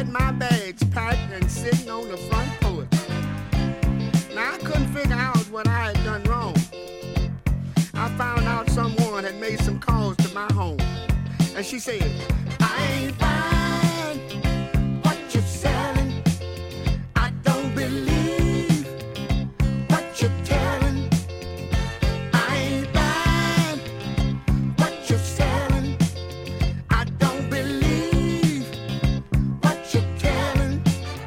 my bags packed and sitting on the front porch. Now I couldn't figure out what I had done wrong. I found out someone had made some calls to my home, and she said, I ain't buying what you're selling. I don't believe what you're telling. I ain't buying what you're selling. I don't believe what you're telling.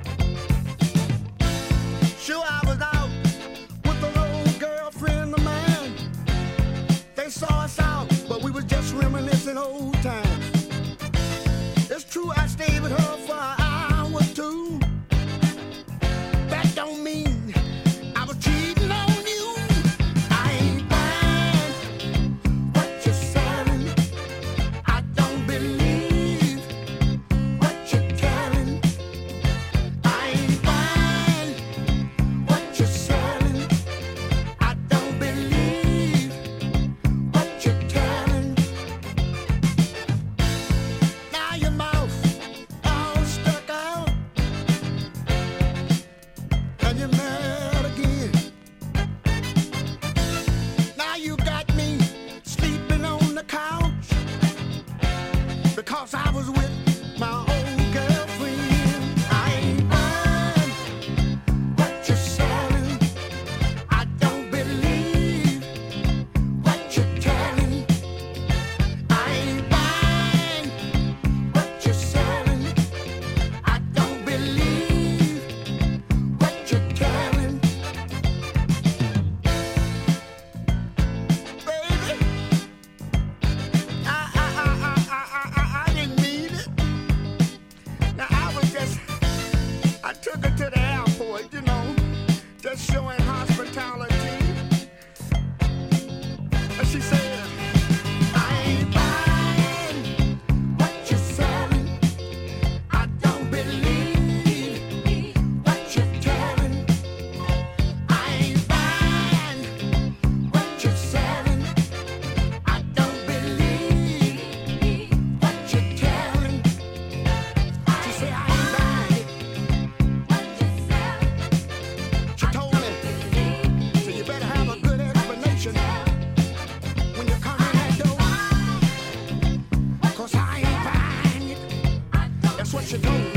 Sure, I was out with an old girlfriend of mine. They saw us out, but we was just reminiscing old times. It's true, I stayed with her for an hour or two. That don't mean I was cheating on you. I ain't buying what you're selling. I don't believe what you're telling. I ain't buying what you're selling. I don't believe what you're telling. Now your mouth all stuck out, and you're mad again. Now you got me sleeping on the couch because I was with my old girlfriend. I ain't buying what you're selling. I don't believe what you're telling. I ain't buying what you're selling. I don't believe what you're telling. Baby, I didn't mean it. Now I took her to the airport, just showing hospitality. And she said, I ain't buying what you're selling. I don't believe what you're telling. I ain't buying what you're selling. I don't believe what you're telling. She said, I ain't buying what you're selling. She told me, so you better have a good explanation when you come in that door. 'Cause I ain't buying it. That's what she told me.